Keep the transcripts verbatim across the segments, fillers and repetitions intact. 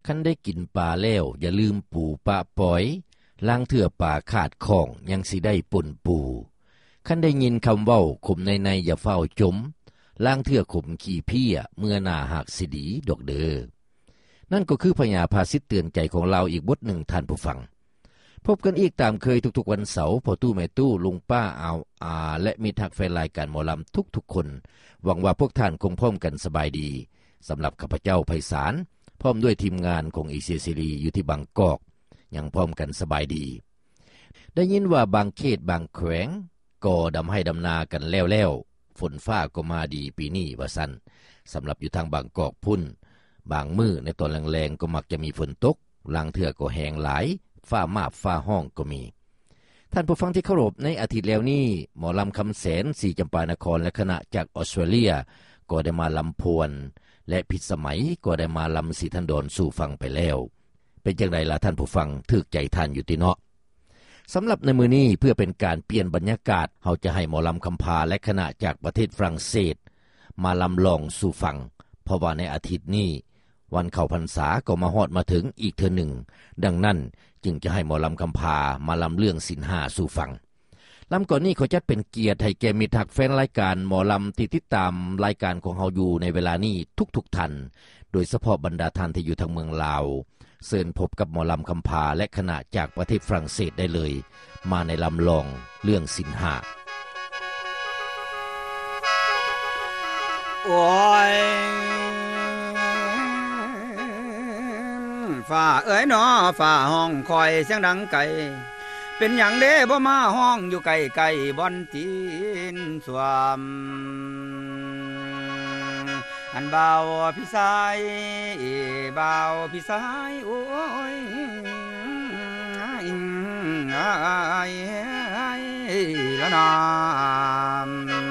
คันได้กินปลาแล้วอย่าลืมปูปะปอยล้างเถื่อปลาขาดของยังสิได้ป่นปูคันได้ยินคำเว้าขมในๆอย่าเฝ้าจมล้างเถื่อขมขี้เพี้ยเมื่อหน้าหักสิดีดอกเด้อนั่นก็คือพญาภาษิตเตือนใจของเราอีกบทหนึ่งท่านผู้ฟังพบกันอีกตามเคยทุกๆวันเสาร์พ่อตู้แม่ตู้ลุงป้าอาวอาและมิตรฮักแฟนรายการหมอลำทุกๆคนหวังว่าพวกท่านคงพร้อมกันสบายดีสำหรับข้าพเจ้าไพศาลพร้อมด้วยทีมงานของอีเซียซีรีอยู่ที่บางกอกยังพร้อมกันสบายดีได้ยินว่าบางเขตบางแขวงก็ดำให้ดำนากันแล้วๆฝนฟ้าก็มาดีปีนี้ว่าซั่นสำหรับอยู่ทางบางกอกพุ่นบางมื้อในตอนแรงๆก็มักจะมีฝนตกลางเทื่อก็แห้งหลายฟ้ามาบฟ้าห้องก็มีท่านผู้ฟังที่เคารพในอาทิตย์แล้วนี้หมอลำคำแสนสีจำปานครและคณะจากออสเตรเลียก็ได้มาลำพวนและพิสมัยก็ได้มาลำสีทันดอนสู่ฟังไปแล้วเป็นจังไดล่ะท่านผู้ฟังถึกใจท่านอยู่ติเนาะสำหรับในมื้อนี้เพื่อเป็นการเปลี่ยนบรรยากาศเฮาจะให้หมอลำคำพาและคณะจากประเทศฝรั่งเศสมาลำลองสู่ฟังเพราะว่าในอาทิตย์นี้วันเข้าพรรษาก็มาฮอดมาถึงอีกเทื่อหนึ่งดังนั้นจึงจะให้หมอลำคำพามาลำเรื่องศีลห้าสู่ฟังลำก่อนนี้เขาจัดเป็นเกียรติให้แก่มิตรฮักแฟนรายการหมอลำที่ติดตามรายการของเฮาอยู่ในเวลานี้ทุกๆท่านโดยเฉพาะบรรดาท่านที่อยู่ทางเมืองลาวเชิญพบกับหมอลำคำพาและคณะจากประเทศฝรั่งเศสได้เลยมาในลำลองเรื่องศีลห้าโอ้ยฝ่าเอ๋ยหนอฝ่าห้องคอยเสียงดังไกลเป็นหยังเด้บ่มาห้องอยู่ไกลๆบ่อนตีนสวมอันเบาพี่สายเบาพี่สายโอ้ยละนาม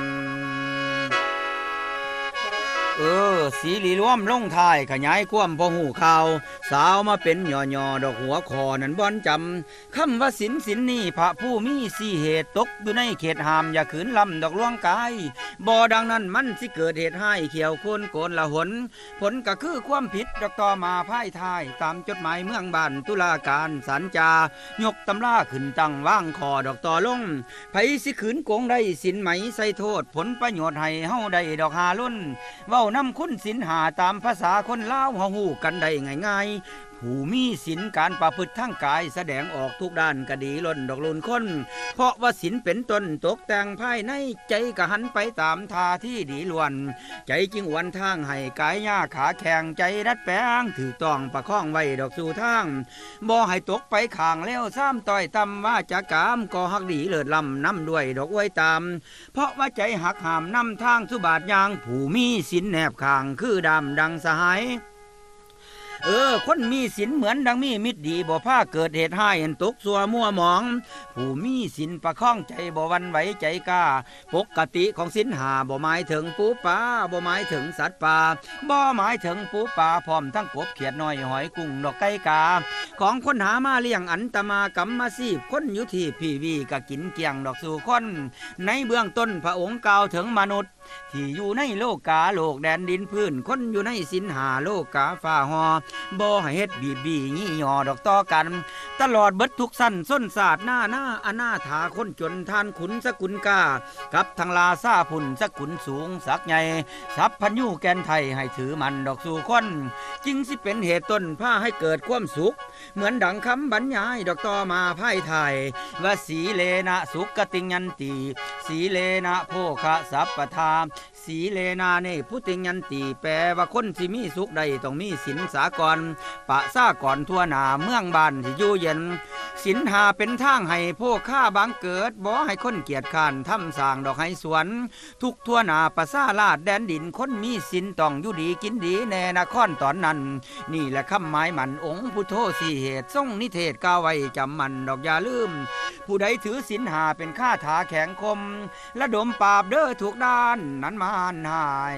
เออสีหลีร่วมลงท้ายขยายความพอหูข่าวสาวมาเป็นหย่อๆดอกหัวคอนั้นบ่อนจำคำว่าศีลศีลนี่พระผู้มีสี่เหตุตกอยู่ในเขตห้ามอย่าขืนลำดอกล่วงกายบ่ดังนั้นมันสิเกิดเหตุให้เขียวโคนโกนละหนผลก็คือความผิดดอกต่อมาพ่ายทายตามจดหมายเมืองบ้านตุลาการศาลจายกตำราขึ้นตั้งว่างคอดอกต่อลงไผสิขืนโกงได้ศีลไหมใส่โทษผลประโยชน์ให้เฮาได้ดอกหาล้นเว้านำคุณศีลหาตามภาษาคนลาวเฮาฮู้กันได้ง่ายๆผู้มีศีลการประพฤติทางกายแสดงออกทุกด้านก็ดีล้นดอกล้นคนเพราะว่าศีลเป็นต้นตกแต่งภายในใจก็หันไปตามท่าที่ดีล้วนใจจึงอวนทางให้กายหญ้าขาแข็งใจรัดแปลงถือต้องประคองไว้ดอกสู่ทางบ่ให้ตกไปข้างแล้วซ้ำต้อยต่ำว่าจะกามก็ฮักดีเลิศล้ำนำด้วยดอกอวยตามเพราะว่าใจหักห้ามนำทางสุบาทยางผู้มีศีลแนบข้างคือดำดังสหายเออคนมีศีลเหมือนดังมีมิตรดีบ่พาเกิดเหตุให้เห็นตกสัวมัวหมองผู้มีศีลประคองใจบ่วันไหวใจกล้าปกติของศีลห้าบ่หมายถึงปูปลาบ่หมายถึงสัตว์ป่าบ่หมายถึงปูปลาพร้อมทั้งกบเขียดน้อยหอยกุ้งดอกไก่กาของคนหามาเลี้ยงอันตมากรรมชีพคนอยู่ที่พี่วีก็กินเกี่ยงดอกสู่คนในเบื้องต้นพระองค์กล่าวถึงมนุษย์ที่อยู่ในโลกาโลกแดนดินพื้นคนอยู่ในศีลห้าโลกาฟ้าหอบ่ให้เฮ็ดบีบีงี้หยอดอกต่อกันตลอดเบิดทุกสั้นส้นศาสตร์หน้าหน้าอนาถาคนจนทานขุนสกุลกากับทางลาซาพุ่นสกุลสูงสักใหญ่สัพพัญญูแกนไทยให้ถือมันดอกสู่คนจึงสิเป็นเหตุต้นพาให้เกิดความสุขเหมือนดังคำบรรยายดอกต่อมาภายไทยว่าสีเลนะสุขติยันติสีเลนะโภคะสัพพทาสีเลนาเนพุติยันติแปลว่าคนสิมีสุขใดต้องมีศีลสากลปะซาก่อนทั่วหน้าเมืองบ้านที่อยู่เย็นศีลหาเป็นทางให้โภค่าบางเกิดบ่ให้คนเกียจข้านทำสร้างดอกให้สวนทุกทั่วหน้าปะซาลาดแดนดินคนมีศีลต้องอยู่ดีกินดีแน่นครตอนนั้นนี่แหละคำหมายมันองค์พุทโธสี่เหตุทรงนิเทศกล่าวไว้จำมันดอกอย่าลืมผู้ใดถือศีลหาเป็นข้าถาแข็งคมและดมปราบเด้อทุกด้านนั้นมานหาย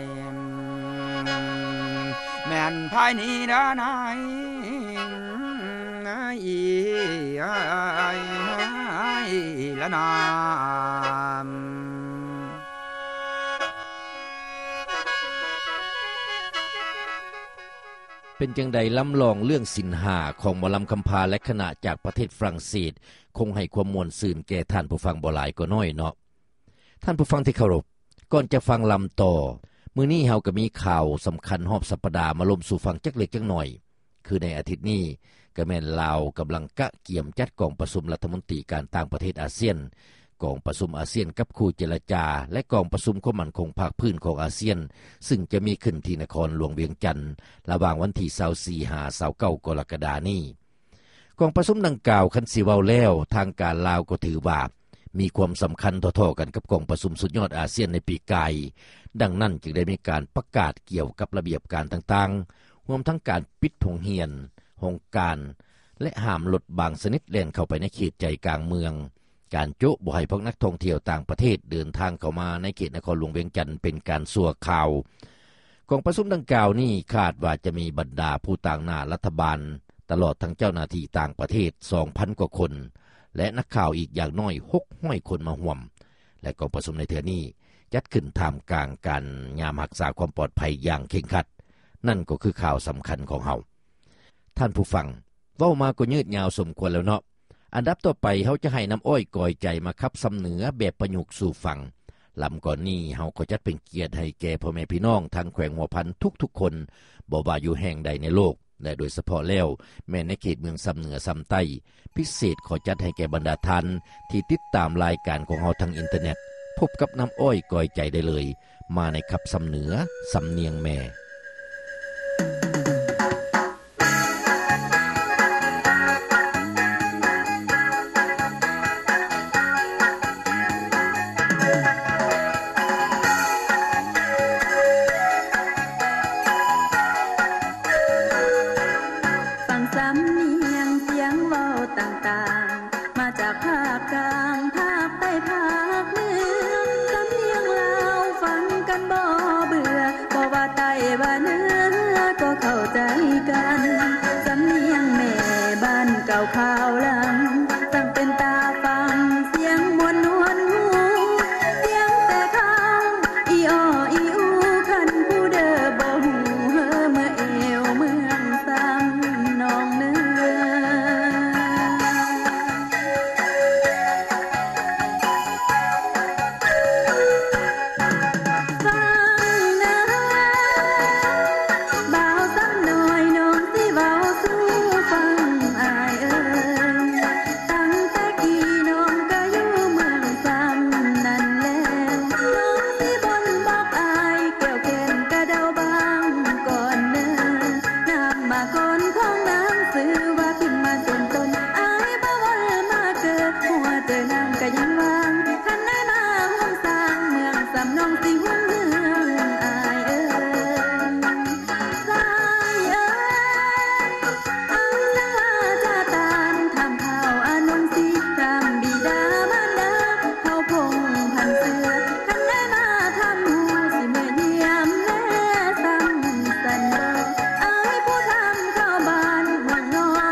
แม่นภายนี้ด้านายอีละนามเเป็นจังใดล้ำลองเรื่องสินหาของหมอลำคำพาและคณะจากประเทศฝรั่งเศสคงให้ความมวลซื่นแก่ท่านผู้ฟังบ่หลายก็น้อยเนาะท่านผู้ฟังที่เคารพก่อนจะฟังลำต่อมื้อนี้เฮาก็มีข่าวสำคัญรอบสัปดาห์มาลมสู่ฟังจักเล็กจักหน่อยคือในอาทิตย์นี้ก็แม่นลาวกำลังกะเกี่ยมจัดกองประชุมรัฐมนตรีการต่างประเทศอาเซียนกองประชุมอาเซียนกับคู่เจรจาและกองประชุมความมั่นคงภาคพื้นของอาเซียนซึ่งจะมีขึ้นที่นครหลวงเวียงจันทน์ระหว่างวันที่ยี่สิบสี่ ถึงยี่สิบเก้ากรกฎาคมนี้กองประชุมดังกล่าวคันสิเว้าแล้วทางการลาวก็ถือว่ามีความสำคัญเท่าๆกันกับกองประชุมสุดยอดอาเซียนในปีกายดังนั้นจึงได้มีการประกาศเกี่ยวกับระเบียบการต่างๆรวมทั้งการปิดโรงเรียนโรงการและห้ามรถบางชนิดแล่นเข้าไปในเขตใจกลางเมืองการโจะบ่ให้พวกนักท่องเที่ยวต่างประเทศเดินทางเข้ามาในเขตนครหลวงเวียงจันทน์เป็นการสั่วข่าวกองประชุมดังกล่าวนี้คาดว่าจะมีบรรดาผู้ต่างหน้ารัฐบาลตลอดทั้งเจ้าหน้าที่ต่างประเทศ สองพัน กว่าคนและนักข่าวอีกอย่างน้อยหกร้อยคนมาร่วมและกองประชุมในเทื่อนี้จัดขึ้นท่ามกลางการยามรักษาความปลอดภัยอย่างเคร่งครัดนั่นก็คือข่าวสำคัญของเฮาท่านผู้ฟังเว้ามาก็ยืดยาวสมควรแล้วเนาะอันดับต่อไปเฮาจะให้น้ำอ้อยก่อยใจมาคับสำเหนือแบบประยุกต์สู่ฟังลำก่อนนี้เฮาก็จัดเป็นเกียรติให้แก่พ่อแม่พี่น้องทางแขวงหัวพันทุกๆคนบ่ว่าอยู่แห่งใดในโลกและโดยเฉพาะแล้วแม้ในเขตเมืองสำเหนือสำใต้พิเศษขอจัดให้แก่บรรดาท่านที่ติดตามรายการของเฮาทางอินเทอร์เน็ตพบกับน้ำอ้อยก่อยใจได้เลยมาในคับสำเหนือสำเนียงแม่ข่าวหลังตั้งเป็นตาฟังเสียงมวลนวลหูเสียงแต่ข้าวอีอ้ออีอูคันผู้เด้อบ่หูเฮอเมื่อเอวเมืองซ้ำนองเนื้อ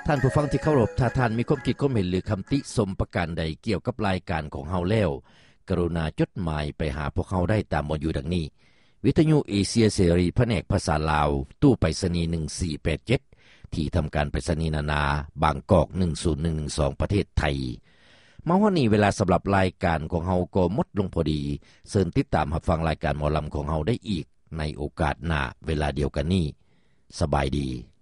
ท่านผู้ฟังที่เคารพถ้าท่านมีความคิดความเห็นหรือคำติชมประการใดเกี่ยวกับรายการของเฮาแล้วกรุณาจดหมายไปหาพวกเฮาได้ตามบนอยู่ดังนี้วิทยุเอเชียเสรีแผนกภาษาลาวตู้ไปรษณีย์หนึ่งสี่แปดเจ็ดที่ทำการไปรษณีย์นานาบางกอกหนึ่งศูนย์หนึ่งหนึ่งสองประเทศไทยมาวันนี้เวลาสำหรับรายการของเฮาก็หมดลงพอดีเชิญติดตามรับฟังรายการหมอลำของเฮาได้อีกในโอกาสหน้าเวลาเดียวกันนี้สบายดี